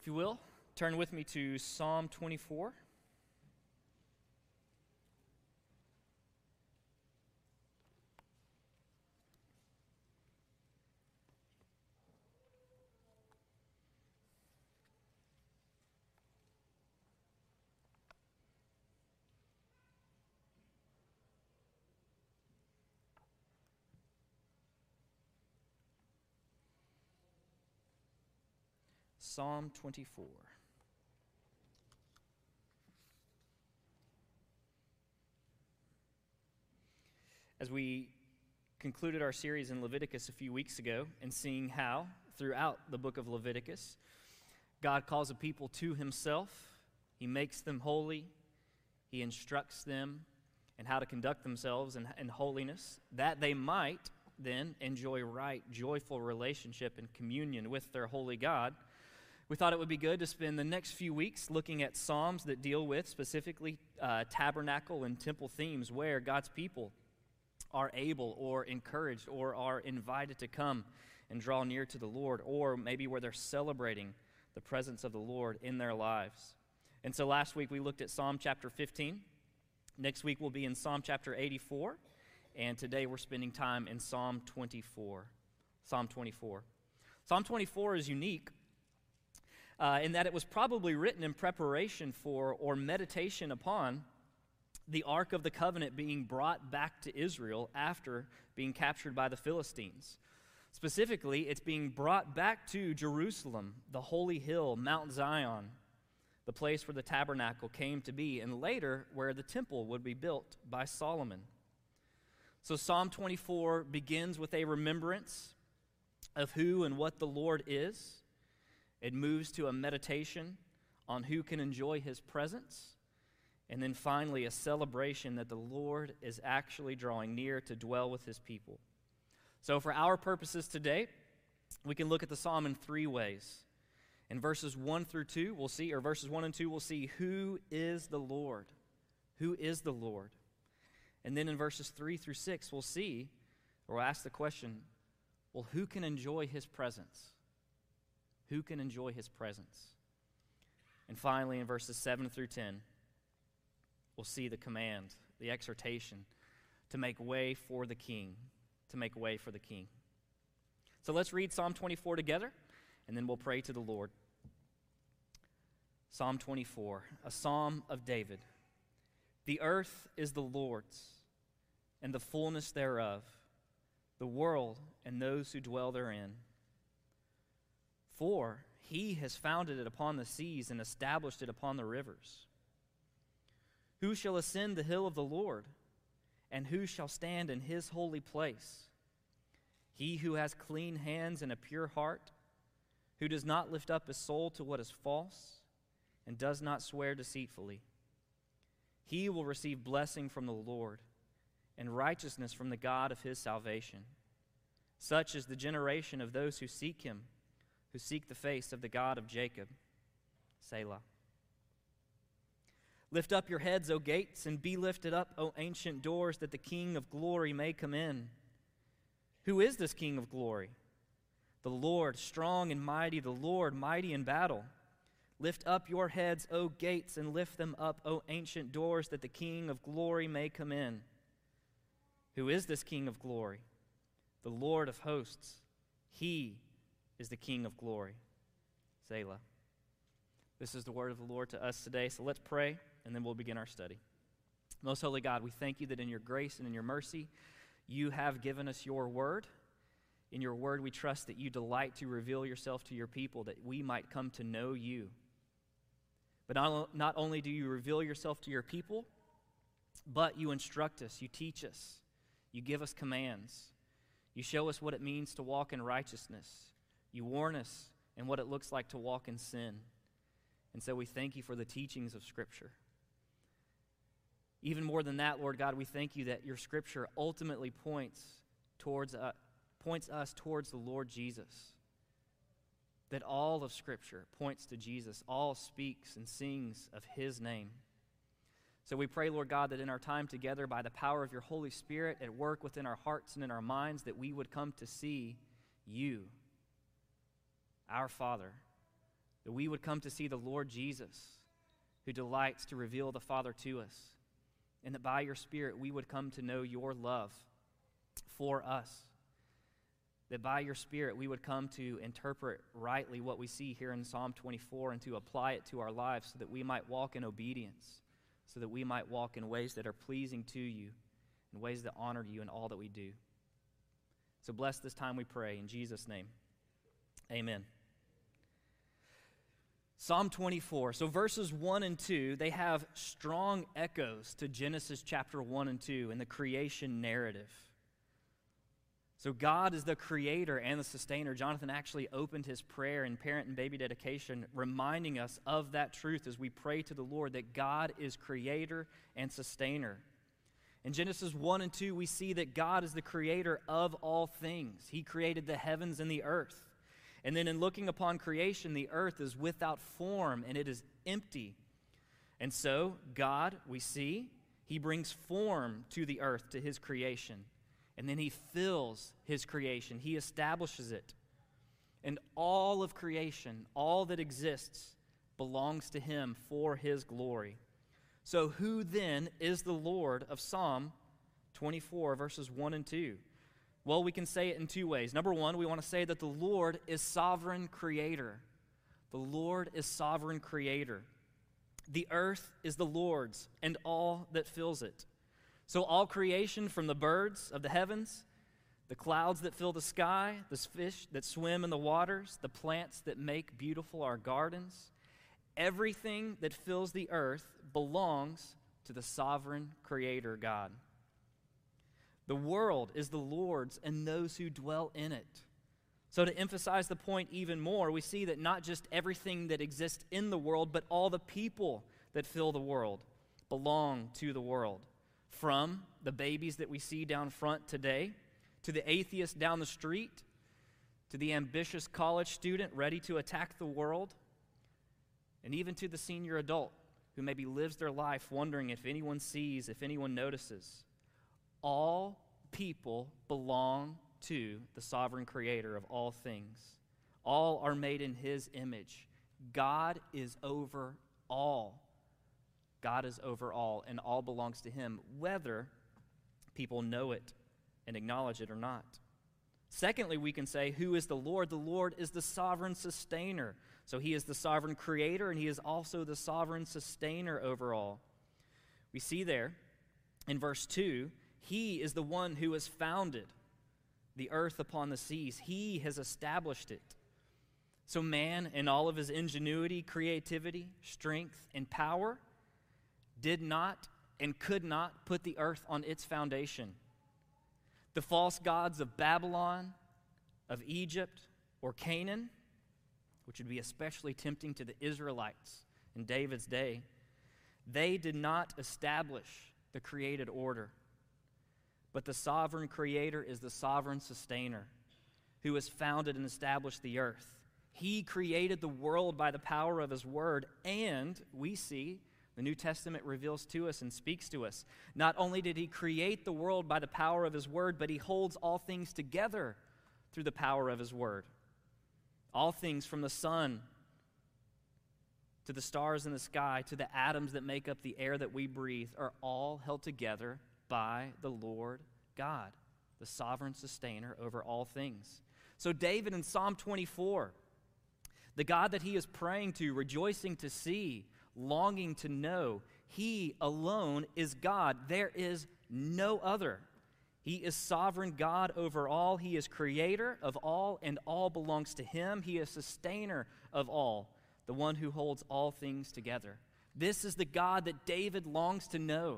If you will, turn with me to Psalm 24. Psalm 24. As we concluded our series in Leviticus a few weeks ago and seeing how, throughout the book of Leviticus, God calls a people to himself, he makes them holy, he instructs them in how to conduct themselves in holiness, that they might then enjoy right, joyful relationship and communion with their holy God. We thought it would be good to spend the next few weeks looking at Psalms that deal with specifically tabernacle and temple themes where God's people are able or encouraged or are invited to come and draw near to the Lord, or maybe where they're celebrating the presence of the Lord in their lives. And so last week we looked at Psalm chapter 15. Next week we'll be in Psalm chapter 84. And today we're spending time in Psalm 24. Psalm 24. Psalm 24 is unique in that it was probably written in preparation for or meditation upon the Ark of the Covenant being brought back to Israel after being captured by the Philistines. Specifically, it's being brought back to Jerusalem, the holy hill, Mount Zion, the place where the tabernacle came to be, and later where the temple would be built by Solomon. So Psalm 24 begins with a remembrance of who and what the Lord is. It moves to a meditation on who can enjoy his presence. And then finally, a celebration that the Lord is actually drawing near to dwell with his people. So for our purposes today, we can look at the psalm in three ways. In verses 1 through 2, we'll see, or verses 1 and 2, we'll see who is the Lord. Who is the Lord? And then in verses 3 through 6, we'll see, or we'll ask the question, well, who can enjoy his presence? Who can enjoy his presence? And finally, in verses 7 through 10, we'll see the command, the exhortation to make way for the king, to make way for the king. So let's read Psalm 24 together, and then we'll pray to the Lord. Psalm 24, a psalm of David. The earth is the Lord's, and the fullness thereof, the world and those who dwell therein. For he has founded it upon the seas and established it upon the rivers. Who shall ascend the hill of the Lord, and who shall stand in his holy place? He who has clean hands and a pure heart, who does not lift up his soul to what is false, and does not swear deceitfully. He will receive blessing from the Lord, and righteousness from the God of his salvation. Such is the generation of those who seek him, who seek the face of the God of Jacob. Selah. Lift up your heads, O gates, and be lifted up, O ancient doors, that the King of glory may come in. Who is this King of glory? The Lord, strong and mighty, the Lord, mighty in battle. Lift up your heads, O gates, and lift them up, O ancient doors, that the King of glory may come in. Who is this King of glory? The Lord of hosts. He is the King of glory. Selah. This is the word of the Lord to us today, so let's pray, and then we'll begin our study. Most holy God, we thank you that in your grace and in your mercy, you have given us your word. In your word, we trust that you delight to reveal yourself to your people, that we might come to know you. But not only do you reveal yourself to your people, but you instruct us, you teach us, you give us commands. You show us what it means to walk in righteousness. You warn us in what it looks like to walk in sin. And so we thank you for the teachings of Scripture. Even more than that, Lord God, we thank you that your Scripture ultimately points us towards the Lord Jesus. That all of Scripture points to Jesus. All speaks and sings of his name. So we pray, Lord God, that in our time together, by the power of your Holy Spirit at work within our hearts and in our minds, that we would come to see you, our Father, that we would come to see the Lord Jesus, who delights to reveal the Father to us, and that by your Spirit we would come to know your love for us, that by your Spirit we would come to interpret rightly what we see here in Psalm 24 and to apply it to our lives so that we might walk in obedience, so that we might walk in ways that are pleasing to you, in ways that honor you in all that we do. So bless this time, we pray, in Jesus' name. Amen. Psalm 24. So verses 1 and 2, they have strong echoes to Genesis chapter 1 and 2 in the creation narrative. So God is the creator and the sustainer. Jonathan actually opened his prayer in parent and baby dedication, reminding us of that truth as we pray to the Lord that God is creator and sustainer. In Genesis 1 and 2, we see that God is the creator of all things. He created the heavens and the earth. And then in looking upon creation, the earth is without form and it is empty. And so God, we see, he brings form to the earth, to his creation. And then he fills his creation. He establishes it. And all of creation, all that exists, belongs to him for his glory. So who then is the Lord of Psalm 24, verses 1 and 2? Well, we can say it in two ways. Number one, we want to say that the Lord is sovereign creator. The Lord is sovereign creator. The earth is the Lord's and all that fills it. So all creation, from the birds of the heavens, the clouds that fill the sky, the fish that swim in the waters, the plants that make beautiful our gardens, everything that fills the earth belongs to the sovereign creator God. The world is the Lord's and those who dwell in it. So to emphasize the point even more, we see that not just everything that exists in the world, but all the people that fill the world belong to the world. From the babies that we see down front today, to the atheist down the street, to the ambitious college student ready to attack the world, and even to the senior adult who maybe lives their life wondering if anyone sees, if anyone notices. All people belong to the sovereign creator of all things. All are made in his image. God is over all. God is over all, and all belongs to him, whether people know it and acknowledge it or not. Secondly, we can say, who is the Lord? The Lord is the sovereign sustainer. So he is the sovereign creator, and he is also the sovereign sustainer over all. We see there in verse 2, he is the one who has founded the earth upon the seas. He has established it. So man, in all of his ingenuity, creativity, strength, and power, did not and could not put the earth on its foundation. The false gods of Babylon, of Egypt, or Canaan, which would be especially tempting to the Israelites in David's day, they did not establish the created order. But the sovereign creator is the sovereign sustainer who has founded and established the earth. He created the world by the power of his word, and we see the New Testament reveals to us and speaks to us. Not only did he create the world by the power of his word, but he holds all things together through the power of his word. All things from the sun to the stars in the sky to the atoms that make up the air that we breathe are all held together by the Lord God, the sovereign sustainer over all things. So David in Psalm 24, the God that he is praying to, rejoicing to see, longing to know, he alone is God. There is no other. He is sovereign God over all. He is creator of all, and all belongs to him. He is sustainer of all, the one who holds all things together. This is the God that David longs to know,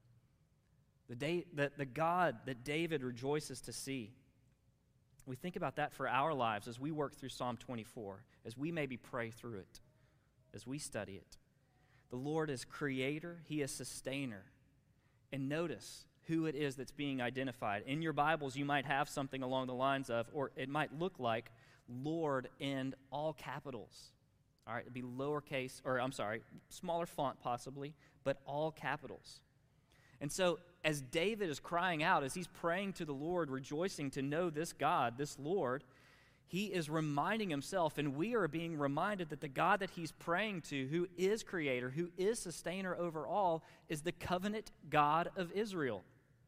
the God that David rejoices to see. We think about that for our lives as we work through Psalm 24, as we maybe pray through it, as we study it. The Lord is creator, he is sustainer. And notice who it is that's being identified. In your Bibles, you might have something along the lines of, or it might look like, Lord in all capitals. All right, it'd be lowercase, smaller font possibly, but all capitals. And so as David is crying out, as he's praying to the Lord, rejoicing to know this God, this Lord, he is reminding himself, and we are being reminded that the God that he's praying to, who is creator, who is sustainer over all, is the covenant God of Israel.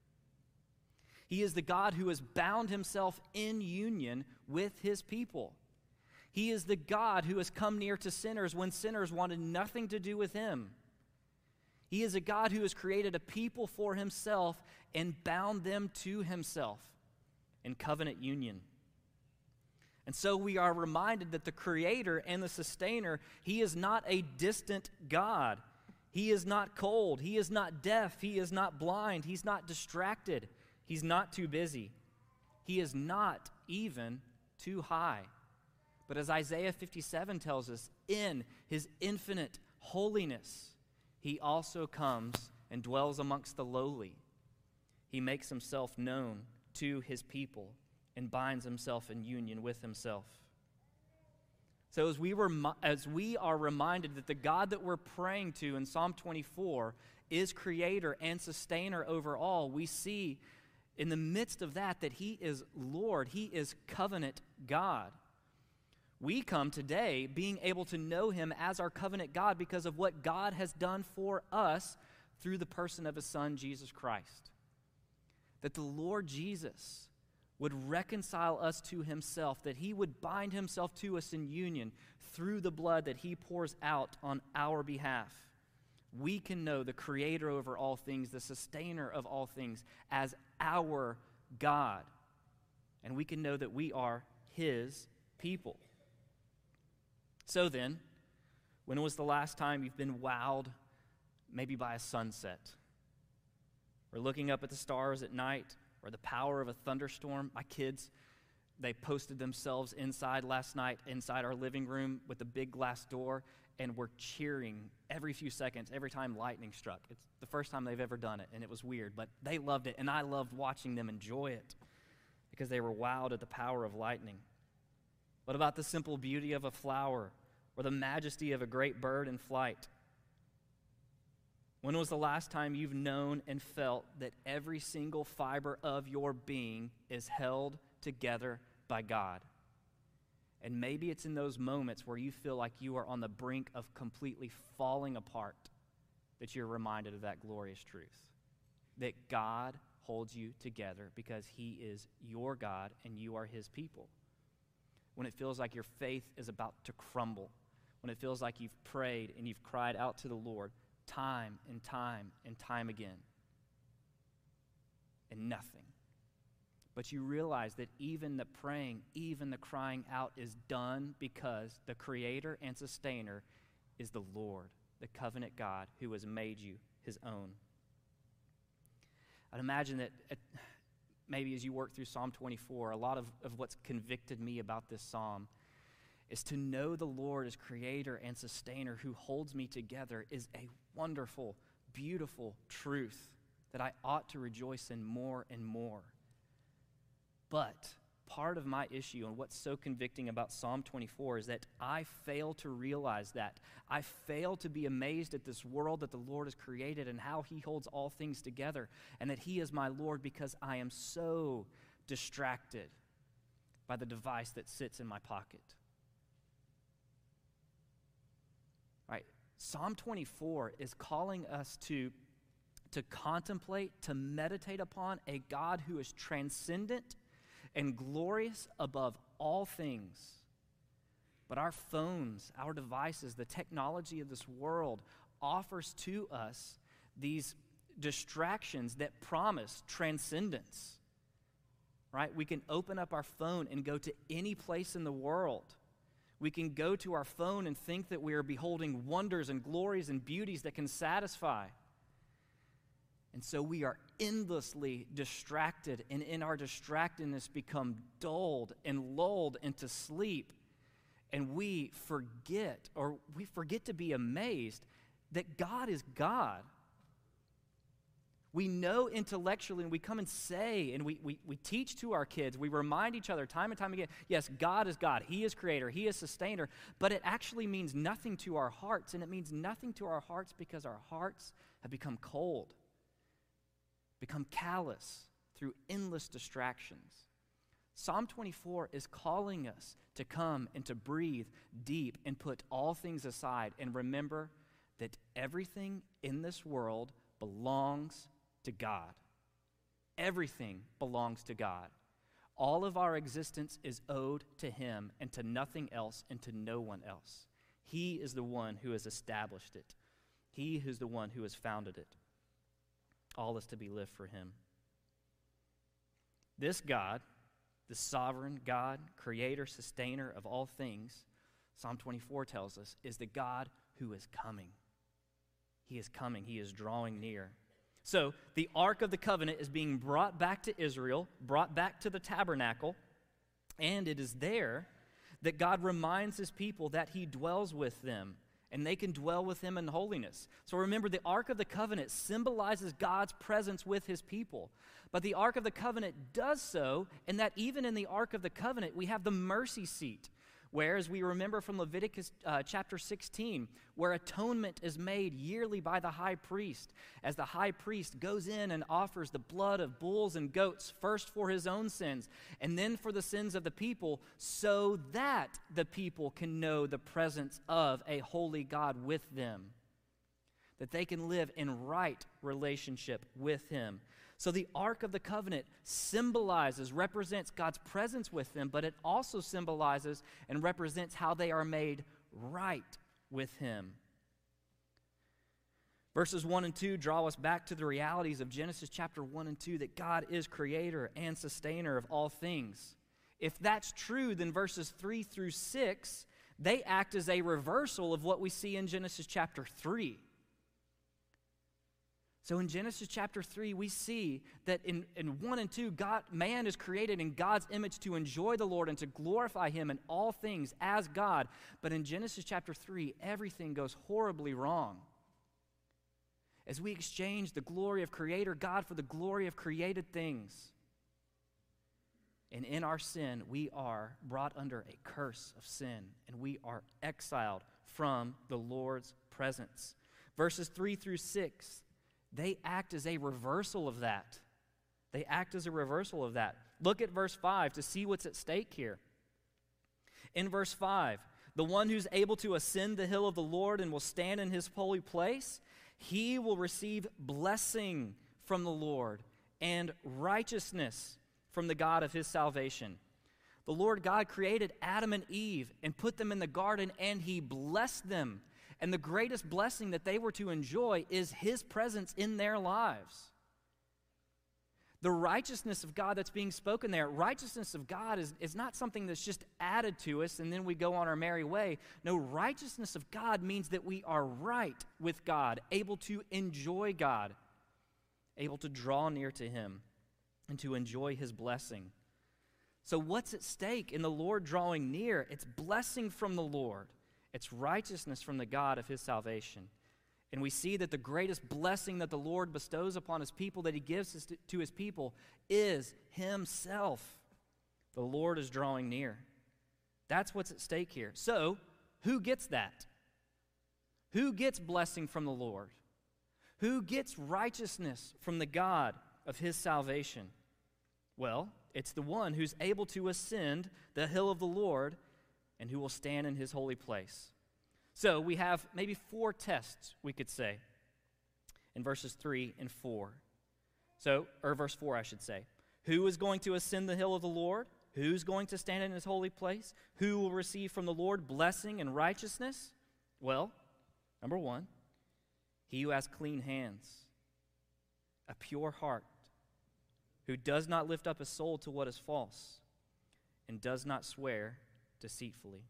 He is the God who has bound himself in union with his people. He is the God who has come near to sinners when sinners wanted nothing to do with him. He is a God who has created a people for himself and bound them to himself in covenant union. And so we are reminded that the creator and the sustainer, he is not a distant God. He is not cold. He is not deaf. He is not blind. He's not distracted. He's not too busy. He is not even too high. But as Isaiah 57 tells us, in his infinite holiness, he also comes and dwells amongst the lowly. He makes himself known to his people and binds himself in union with himself. So as we are reminded that the God that we're praying to in Psalm 24 is creator and sustainer over all, we see in the midst of that he is Lord, he is covenant God. We come today being able to know him as our covenant God because of what God has done for us through the person of his Son, Jesus Christ. That the Lord Jesus would reconcile us to himself, that he would bind himself to us in union through the blood that he pours out on our behalf. We can know the creator over all things, the sustainer of all things, as our God. And we can know that we are his people. So then, when was the last time you've been wowed maybe by a sunset? Or looking up at the stars at night? Or the power of a thunderstorm? My kids, they posted themselves inside last night, inside our living room with a big glass door, and were cheering every few seconds, every time lightning struck. It's the first time they've ever done it, and it was weird, but they loved it, and I loved watching them enjoy it because they were wowed at the power of lightning. What about the simple beauty of a flower or the majesty of a great bird in flight? When was the last time you've known and felt that every single fiber of your being is held together by God? And maybe it's in those moments where you feel like you are on the brink of completely falling apart that you're reminded of that glorious truth. That God holds you together because he is your God and you are his people. When it feels like your faith is about to crumble, when it feels like you've prayed and you've cried out to the Lord time and time and time again, and nothing. But you realize that even the praying, even the crying out is done because the creator and sustainer is the Lord, the covenant God who has made you his own. I'd imagine that maybe as you work through Psalm 24, a lot of what's convicted me about this psalm is to know the Lord as creator and sustainer who holds me together is a wonderful, beautiful truth that I ought to rejoice in more and more. But part of my issue and what's so convicting about Psalm 24 is that I fail to realize that. I fail to be amazed at this world that the Lord has created and how he holds all things together and that he is my Lord because I am so distracted by the device that sits in my pocket. Right? Psalm 24 is calling us to contemplate, to meditate upon a God who is transcendent and glorious above all things. But our phones, our devices, the technology of this world offers to us these distractions that promise transcendence. Right? We can open up our phone and go to any place in the world. We can go to our phone and think that we are beholding wonders and glories and beauties that can satisfy. And so we are endlessly distracted, and in our distractedness become dulled and lulled into sleep. And we forget to be amazed that God is God. We know intellectually, and we come and say, and we teach to our kids, we remind each other time and time again, yes, God is God. He is creator. He is sustainer. But it actually means nothing to our hearts, and it means nothing to our hearts because our hearts have become cold, become callous through endless distractions. Psalm 24 is calling us to come and to breathe deep and put all things aside and remember that everything in this world belongs to God. Everything belongs to God. All of our existence is owed to Him and to nothing else and to no one else. He is the one who has established it. He is the one who has founded it. All is to be lived for Him. This God, the sovereign God, creator, sustainer of all things, Psalm 24 tells us, is the God who is coming. He is coming. He is drawing near. So the Ark of the Covenant is being brought back to Israel, brought back to the tabernacle, and it is there that God reminds His people that He dwells with them, and they can dwell with Him in holiness. So remember, the Ark of the Covenant symbolizes God's presence with His people. But the Ark of the Covenant does so, in that even in the Ark of the Covenant, we have the mercy seat, where, as we remember from Leviticus chapter 16, where atonement is made yearly by the high priest, as the high priest goes in and offers the blood of bulls and goats, first for his own sins, and then for the sins of the people, so that the people can know the presence of a holy God with them, that they can live in right relationship with Him. So the Ark of the Covenant symbolizes, represents God's presence with them, but it also symbolizes and represents how they are made right with Him. Verses 1 and 2 draw us back to the realities of Genesis chapter 1 and 2, that God is creator and sustainer of all things. If that's true, then verses 3 through 6, they act as a reversal of what we see in Genesis chapter 3. So in Genesis chapter 3, we see that in 1 and 2, man is created in God's image to enjoy the Lord and to glorify Him in all things as God. But in Genesis chapter 3, everything goes horribly wrong. As we exchange the glory of Creator God for the glory of created things. And in our sin, we are brought under a curse of sin, and we are exiled from the Lord's presence. Verses 3 through 6, they act as a reversal of that. They act as a reversal of that. Look at verse 5 to see what's at stake here. In verse 5, the one who's able to ascend the hill of the Lord and will stand in His holy place, he will receive blessing from the Lord and righteousness from the God of his salvation. The Lord God created Adam and Eve and put them in the garden, and He blessed them. And the greatest blessing that they were to enjoy is His presence in their lives. The righteousness of God that's being spoken there, righteousness of God is not something that's just added to us and then we go on our merry way. No, righteousness of God means that we are right with God, able to enjoy God, able to draw near to Him and to enjoy His blessing. So what's at stake in the Lord drawing near? It's blessing from the Lord. It's righteousness from the God of His salvation. And we see that the greatest blessing that the Lord bestows upon His people, that He gives to His people, is Himself. The Lord is drawing near. That's what's at stake here. So, who gets that? Who gets blessing from the Lord? Who gets righteousness from the God of His salvation? Well, it's the one who's able to ascend the hill of the Lord and who will stand in His holy place. So we have maybe 4 tests, we could say, in verses 3 and 4. Or verse 4, I should say. Who is going to ascend the hill of the Lord? Who's going to stand in His holy place? Who will receive from the Lord blessing and righteousness? Well, number 1, he who has clean hands, a pure heart, who does not lift up his soul to what is false, and does not swear deceitfully.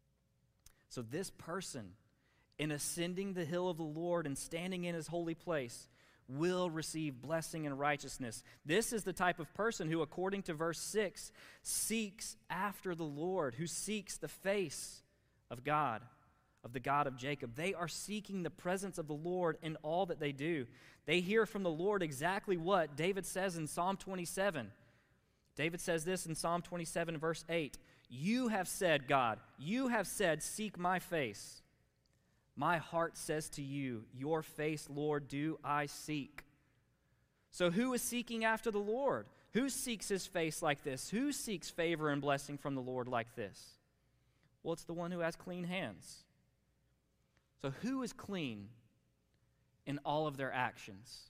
So this person, in ascending the hill of the Lord and standing in His holy place, will receive blessing and righteousness. This is the type of person who, according to verse 6, seeks after the Lord, who seeks the face of God, of the God of Jacob. They are seeking the presence of the Lord in all that they do. They hear from the Lord exactly what David says in Psalm 27. David says this in Psalm 27, verse 8. You have said, God, you have said, seek my face. My heart says to you, your face, Lord, do I seek. So who is seeking after the Lord? Who seeks his face like this? Who seeks favor and blessing from the Lord like this? Well, it's the one who has clean hands. So who is clean in all of their actions?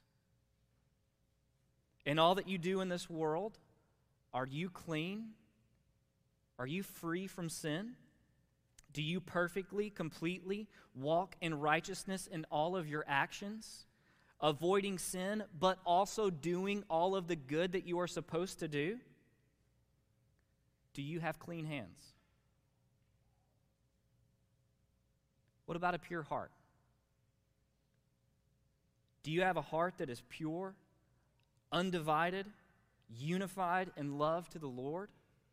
In all that you do in this world, are you clean? Are you free from sin? Do you perfectly, completely walk in righteousness in all of your actions, avoiding sin, but also doing all of the good that you are supposed to do? Do you have clean hands? What about a pure heart? Do you have a heart that is pure, undivided, unified in love to the Lord?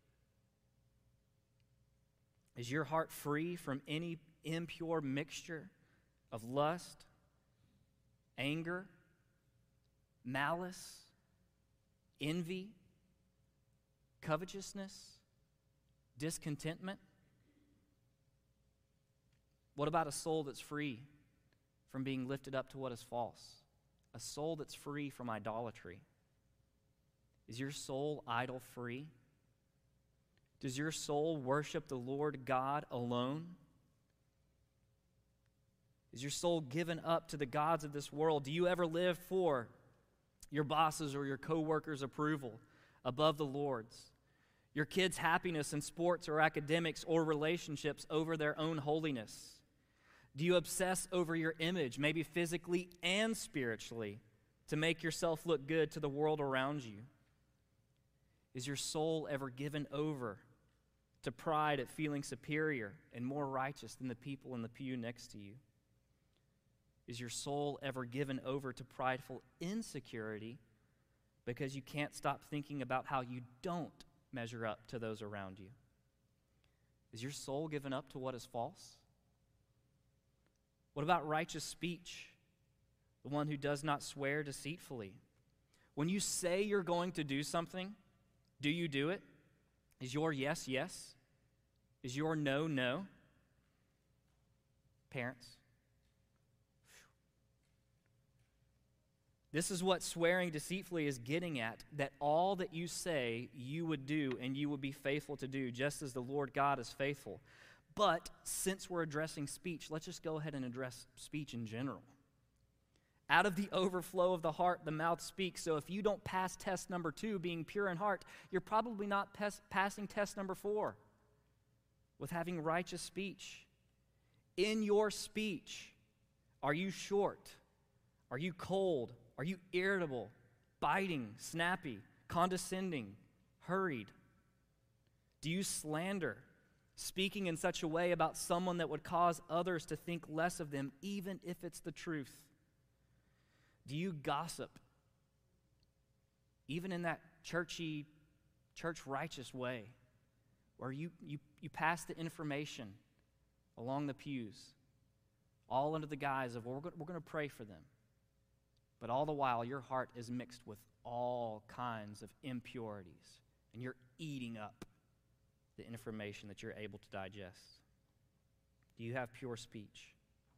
Is your heart free from any impure mixture of lust, anger, malice, envy, covetousness, discontentment? What about a soul that's free from being lifted up to what is false? A soul that's free from idolatry? Is your soul idol-free? Does your soul worship the Lord God alone? Is your soul given up to the gods of this world? Do you ever live for your boss's or your co-workers' approval above the Lord's? Your kids' happiness in sports or academics or relationships over their own holiness? Do you obsess over your image, maybe physically and spiritually, to make yourself look good to the world around you? Is your soul ever given over to pride at feeling superior and more righteous than the people in the pew next to you? Is your soul ever given over to prideful insecurity because you can't stop thinking about how you don't measure up to those around you? Is your soul given up to what is false? What about righteous speech? The one who does not swear deceitfully. When you say you're going to do something, do you do it? Is your yes, yes? Is your no, no? Parents, this is what swearing deceitfully is getting at, that all that you say you would do and you would be faithful to do, just as the Lord God is faithful. But since we're addressing speech, let's just go ahead and address speech in general. Out of the overflow of the heart, the mouth speaks. So if you don't pass test number 2, being pure in heart, you're probably not passing test number 4 with having righteous speech. In your speech, are you short? Are you cold? Are you irritable, biting, snappy, condescending, hurried? Do you slander, speaking in such a way about someone that would cause others to think less of them, even if it's the truth? Do you gossip, even in that churchy, church-righteous way, where you pass the information along the pews, all under the guise of, well, we're going to pray for them. But all the while, your heart is mixed with all kinds of impurities, and you're eating up the information that you're able to digest. Do you have pure speech?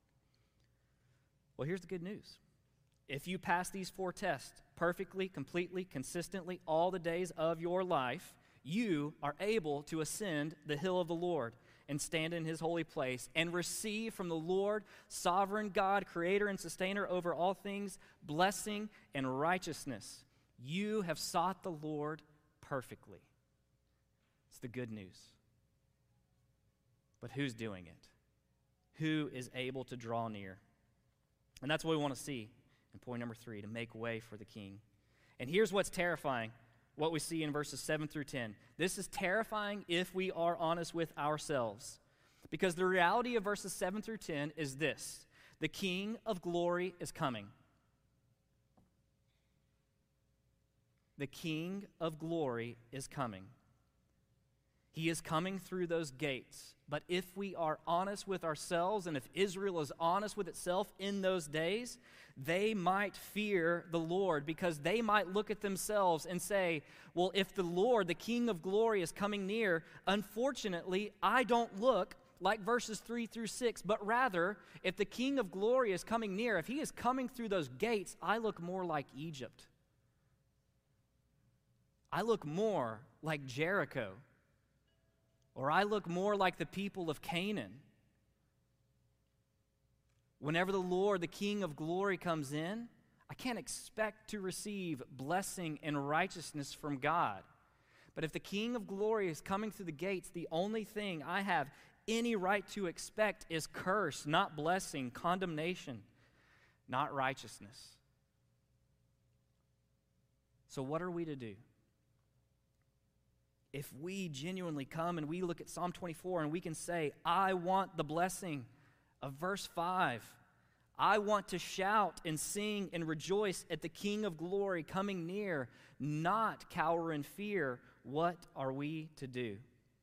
Well, here's the good news. If you pass these 4 tests perfectly, completely, consistently, all the days of your life, you are able to ascend the hill of the Lord and stand in his holy place and receive from the Lord, sovereign God, creator and sustainer over all things, blessing and righteousness. You have sought the Lord perfectly. It's the good news. But who's doing it? Who is able to draw near? And that's what we want to see in point number 3, to make way for the King. And here's what's terrifying, what we see in verses 7 through 10. This is terrifying if we are honest with ourselves. Because the reality of verses 7 through 10 is this: the King of glory is coming. The King of glory is coming. He is coming through those gates. But if we are honest with ourselves, and if Israel is honest with itself in those days, they might fear the Lord, because they might look at themselves and say, well, if the Lord, the King of glory, is coming near, unfortunately, I don't look like verses 3 through 6, but rather, if the King of glory is coming near, if he is coming through those gates, I look more like Egypt. I look more like Jericho, or I look more like the people of Canaan. Whenever the Lord, the King of glory, comes in, I can't expect to receive blessing and righteousness from God. But if the King of glory is coming through the gates, the only thing I have any right to expect is curse, not blessing, condemnation, not righteousness. So what are we to do? If we genuinely come and we look at Psalm 24 and we can say, I want the blessing of verse 5. I want to shout and sing and rejoice at the King of glory coming near, not cower in fear. What are we to do?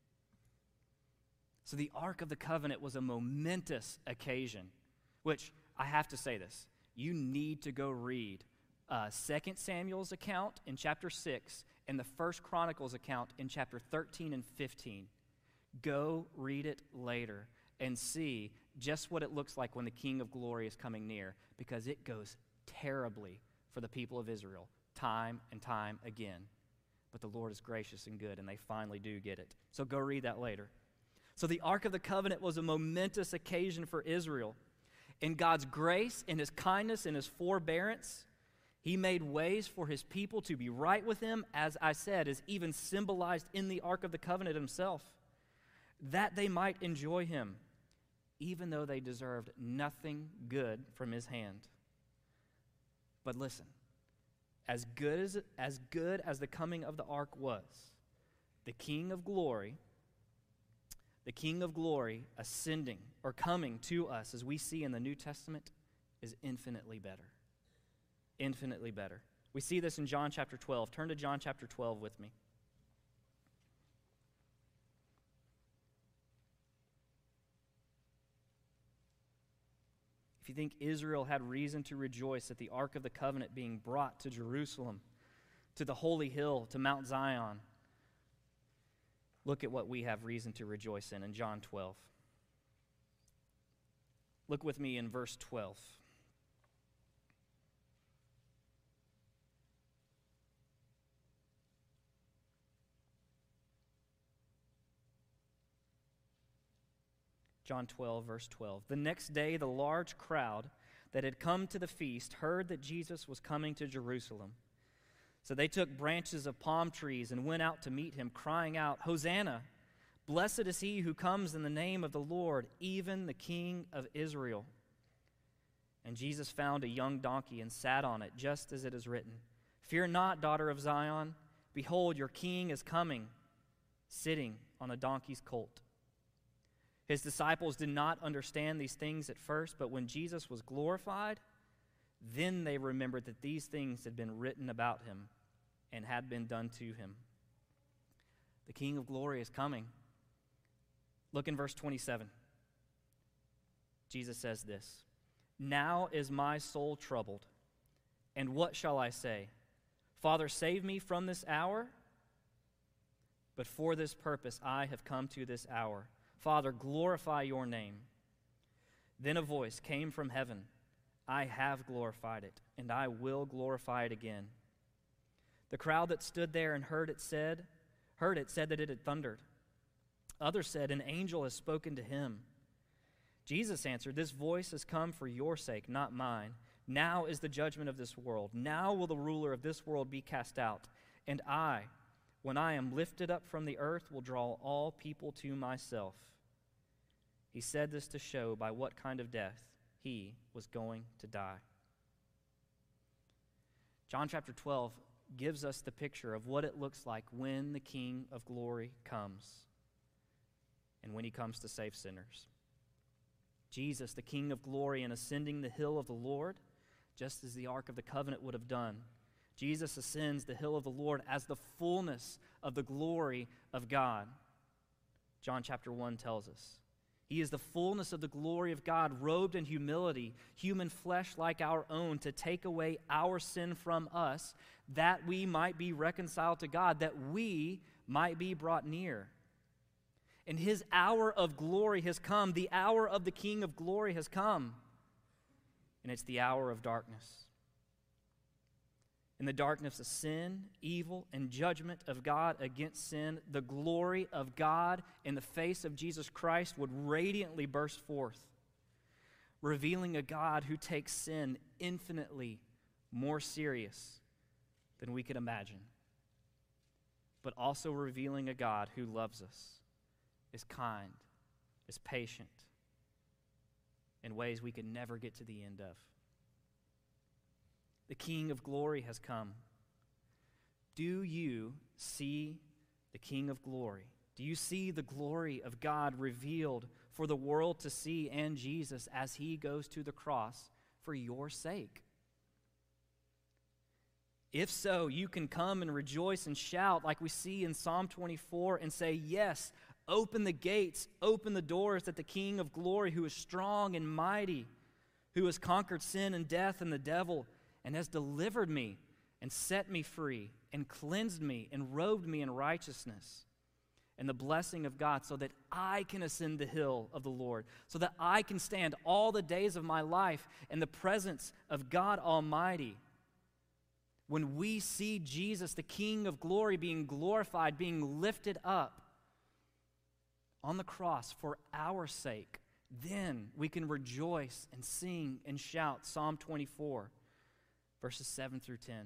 So the Ark of the Covenant was a momentous occasion, which I have to say this. You need to go read 2 Samuel's account in chapter 6 and the 1 Chronicles account in chapter 13 and 15. Go read it later and see just what it looks like when the King of glory is coming near, because it goes terribly for the people of Israel time and time again. But the Lord is gracious and good, and they finally do get it. So go read that later. So the Ark of the Covenant was a momentous occasion for Israel. In God's grace and his kindness and his forbearance, he made ways for his people to be right with him, as I said, is even symbolized in the Ark of the Covenant himself, that they might enjoy him, even though they deserved nothing good from his hand. But listen, as good as the coming of the ark was, the King of glory ascending or coming to us, as we see in the New Testament, is infinitely better. Infinitely better. We see this in John chapter 12. Turn to John chapter 12 with me. If you think Israel had reason to rejoice at the Ark of the Covenant being brought to Jerusalem, to the holy hill, to Mount Zion, look at what we have reason to rejoice in John 12. Look with me in verse 12. John 12, verse 12. The next day, the large crowd that had come to the feast heard that Jesus was coming to Jerusalem. So they took branches of palm trees and went out to meet him, crying out, Hosanna! Blessed is he who comes in the name of the Lord, even the King of Israel. And Jesus found a young donkey and sat on it, just as it is written, Fear not, daughter of Zion. Behold, your king is coming, sitting on a donkey's colt. His disciples did not understand these things at first, but when Jesus was glorified, then they remembered that these things had been written about him and had been done to him. The King of glory is coming. Look in verse 27. Jesus says this, Now is my soul troubled, and what shall I say? Father, save me from this hour? But for this purpose I have come to this hour. Father, glorify your name. Then a voice came from heaven, I have glorified it, and I will glorify it again. The crowd that stood there and heard it said that it had thundered. Others said, An angel has spoken to him. Jesus answered, This voice has come for your sake, not mine. Now is the judgment of this world. Now will the ruler of this world be cast out. And I, when I am lifted up from the earth, will draw all people to myself. He said this to show by what kind of death he was going to die. John chapter 12 gives us the picture of what it looks like when the King of glory comes and when he comes to save sinners. Jesus, the King of glory, in ascending the hill of the Lord, just as the Ark of the Covenant would have done, Jesus ascends the hill of the Lord as the fullness of the glory of God. John chapter 1 tells us. He is the fullness of the glory of God, robed in humility, human flesh like our own, to take away our sin from us, that we might be reconciled to God, that we might be brought near. And his hour of glory has come. The hour of the King of glory has come. And it's the hour of darkness. In the darkness of sin, evil, and judgment of God against sin, the glory of God in the face of Jesus Christ would radiantly burst forth, revealing a God who takes sin infinitely more serious than we could imagine, but also revealing a God who loves us, is kind, is patient, in ways we could never get to the end of. The King of glory has come. Do you see the King of glory? Do you see the glory of God revealed for the world to see and Jesus as he goes to the cross for your sake? If so, you can come and rejoice and shout like we see in Psalm 24 and say, yes, open the gates, open the doors that the King of glory, who is strong and mighty, who has conquered sin and death and the devil, and has delivered me and set me free and cleansed me and robed me in righteousness and the blessing of God, so that I can ascend the hill of the Lord, so that I can stand all the days of my life in the presence of God Almighty. When we see Jesus, the King of glory, being glorified, being lifted up on the cross for our sake, then we can rejoice and sing and shout Psalm 24, verses 7 through 10.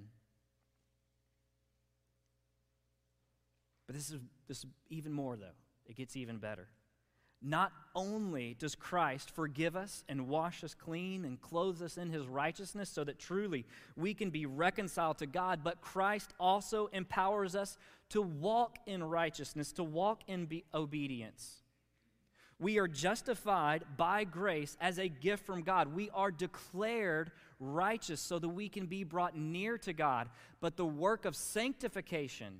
But this is even more, though. It gets even better. Not only does Christ forgive us and wash us clean and clothe us in his righteousness so that truly we can be reconciled to God, but Christ also empowers us to walk in righteousness, to walk in obedience. We are justified by grace as a gift from God. We are declared righteous so that we can be brought near to God. But the work of sanctification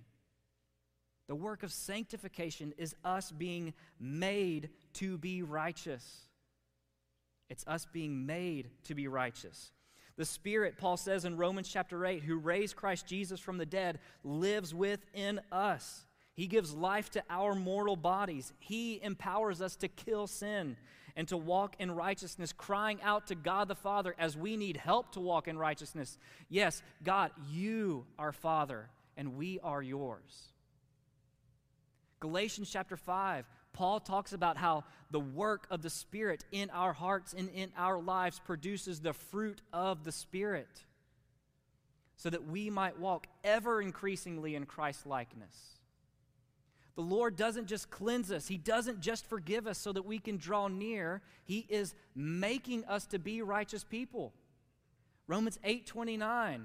is us being made to be righteous. It's us being made to be righteous. The Spirit, Paul says in Romans chapter 8, who raised Christ Jesus from the dead, lives within us. He gives life to our mortal bodies. He empowers us to kill sin and to walk in righteousness, crying out to God the Father as we need help to walk in righteousness. Yes, God, you are Father, and we are yours. Galatians chapter 5, Paul talks about how the work of the Spirit in our hearts and in our lives produces the fruit of the Spirit, so that we might walk ever increasingly in Christ-likeness. The Lord doesn't just cleanse us. He doesn't just forgive us so that we can draw near. He is making us to be righteous people. Romans 8:29.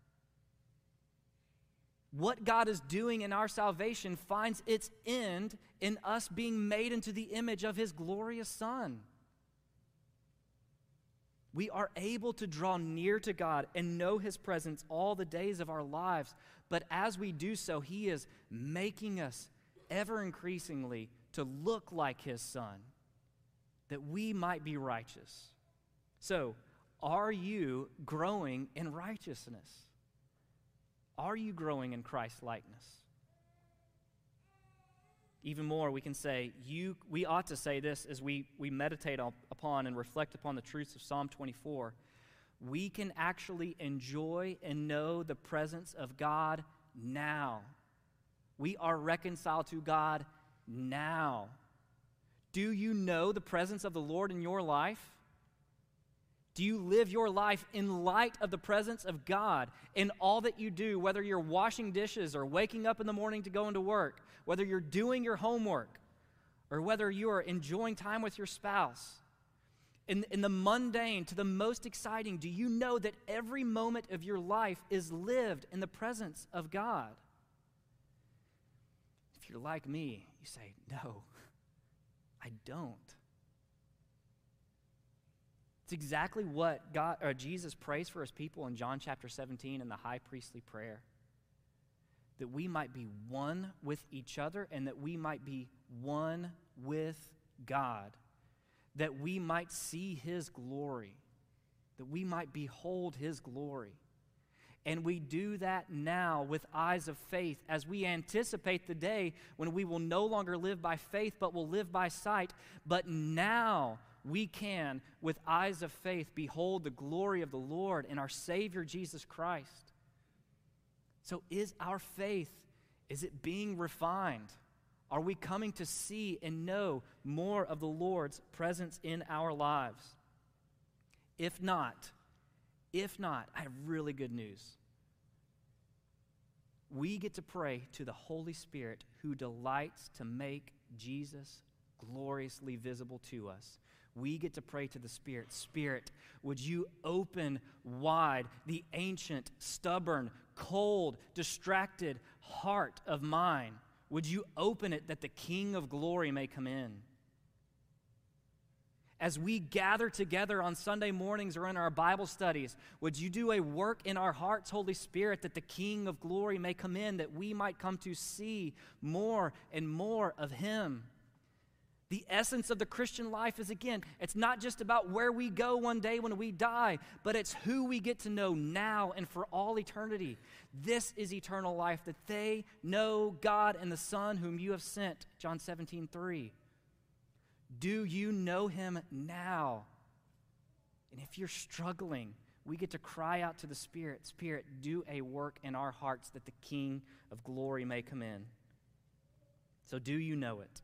What God is doing in our salvation finds its end in us being made into the image of his glorious Son. We are able to draw near to God and know his presence all the days of our lives. But as we do so, he is making us ever increasingly to look like his Son, that we might be righteous. So, are you growing in righteousness? Are you growing in Christ-likeness? Even more, we can say, we ought to say this as we meditate upon and reflect upon the truths of Psalm 24. We can actually enjoy and know the presence of God now. We are reconciled to God now. Do you know the presence of the Lord in your life? Do you live your life in light of the presence of God in all that you do, whether you're washing dishes or waking up in the morning to go into work, whether you're doing your homework, or whether you are enjoying time with your spouse? In the mundane to the most exciting, do you know that every moment of your life is lived in the presence of God? If you're like me, you say, no, I don't. It's exactly what Jesus prays for his people in John chapter 17 in the high priestly prayer. That we might be one with each other and that we might be one with God. That we might see his glory. That we might behold his glory. And we do that now with eyes of faith as we anticipate the day when we will no longer live by faith but will live by sight. But now we can, with eyes of faith, behold the glory of the Lord and our Savior Jesus Christ. So is our faith, is it being refined? Are we coming to see and know more of the Lord's presence in our lives? If not, I have really good news. We get to pray to the Holy Spirit who delights to make Jesus gloriously visible to us. We get to pray to the Spirit. Spirit, would you open wide the ancient, stubborn, cold, distracted heart of mine? Would you open it that the King of glory may come in? As we gather together on Sunday mornings or in our Bible studies, would you do a work in our hearts, Holy Spirit, that the King of glory may come in, that we might come to see more and more of him? The essence of the Christian life is, again, it's not just about where we go one day when we die, but it's who we get to know now and for all eternity. This is eternal life, that they know God and the Son whom you have sent, John 17:3. Do you know him now? And if you're struggling, we get to cry out to the Spirit, Spirit, do a work in our hearts that the King of glory may come in. So do you know it?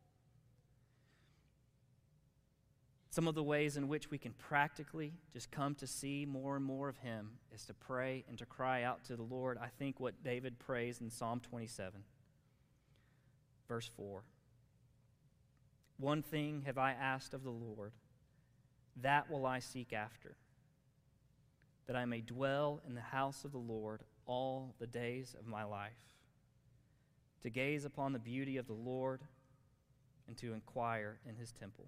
Some of the ways in which we can practically just come to see more and more of him is to pray and to cry out to the Lord. I think what David prays in Psalm 27, verse 4. One thing have I asked of the Lord, that will I seek after, that I may dwell in the house of the Lord all the days of my life, to gaze upon the beauty of the Lord and to inquire in his temple.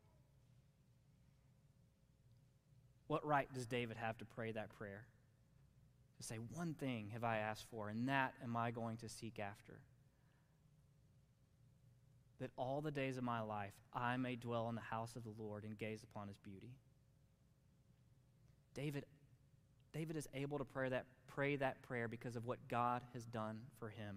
What right does David have to pray that prayer? To say, one thing have I asked for, and that am I going to seek after. That all the days of my life I may dwell in the house of the Lord and gaze upon his beauty. David is able to pray that prayer because of what God has done for him.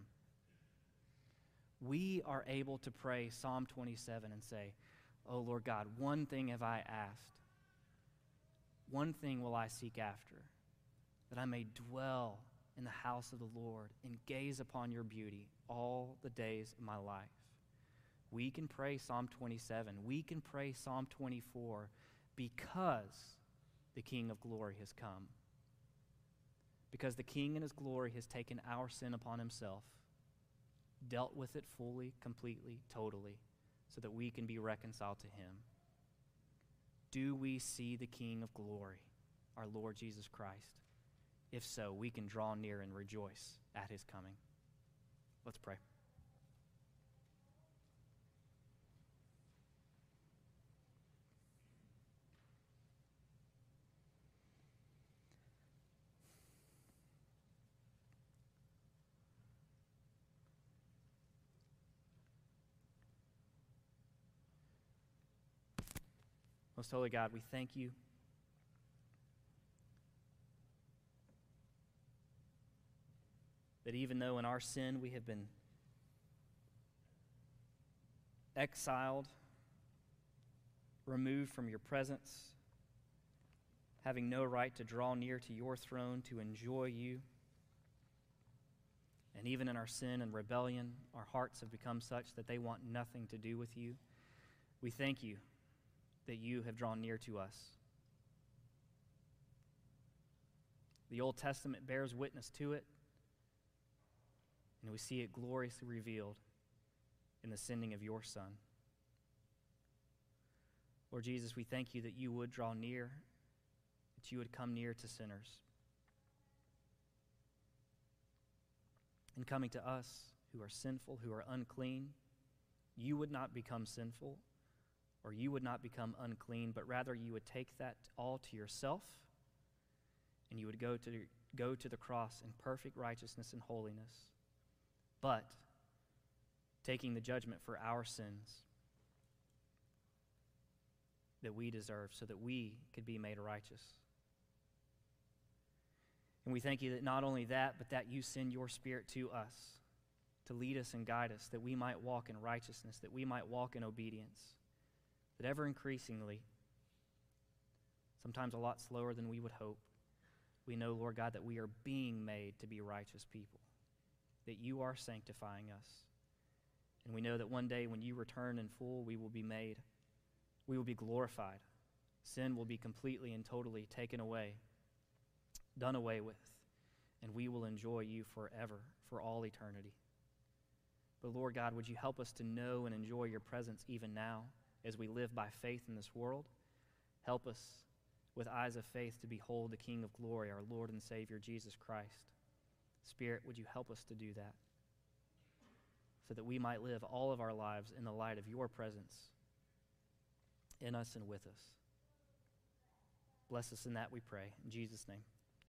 We are able to pray Psalm 27 and say, oh Lord God, one thing have I asked. One thing will I seek after, that I may dwell in the house of the Lord and gaze upon your beauty all the days of my life. We can pray Psalm 27. We can pray Psalm 24 because the King of glory has come. Because the King in his glory has taken our sin upon himself, dealt with it fully, completely, totally, so that we can be reconciled to him. Do we see the King of glory, our Lord Jesus Christ? If so, we can draw near and rejoice at his coming. Let's pray. Most holy God, we thank you that even though in our sin we have been exiled, removed from your presence, having no right to draw near to your throne to enjoy you, and even in our sin and rebellion, our hearts have become such that they want nothing to do with you, we thank you that you have drawn near to us. The Old Testament bears witness to it, and we see it gloriously revealed in the sending of your Son. Lord Jesus, we thank you that you would draw near, that you would come near to sinners. In coming to us who are sinful, who are unclean, you would not become sinful, or you would not become unclean, but rather you would take that all to yourself, and you would go to the cross in perfect righteousness and holiness, but taking the judgment for our sins that we deserve so that we could be made righteous. And we thank you that not only that, but that you send your Spirit to us to lead us and guide us, that we might walk in righteousness, that we might walk in obedience, that ever increasingly, sometimes a lot slower than we would hope, We know, Lord God, that we are being made to be righteous people, that you are sanctifying us. And we know that one day when you return in full, we will be glorified. Sin will be completely and totally taken away, done away with, and we will enjoy you forever, for all eternity. But Lord God, would you help us to know and enjoy your presence even now as we live by faith in this world? Help us with eyes of faith to behold the King of glory, our Lord and Savior, Jesus Christ. Spirit, would you help us to do that so that we might live all of our lives in the light of your presence in us and with us? Bless us in that, we pray. In Jesus' name.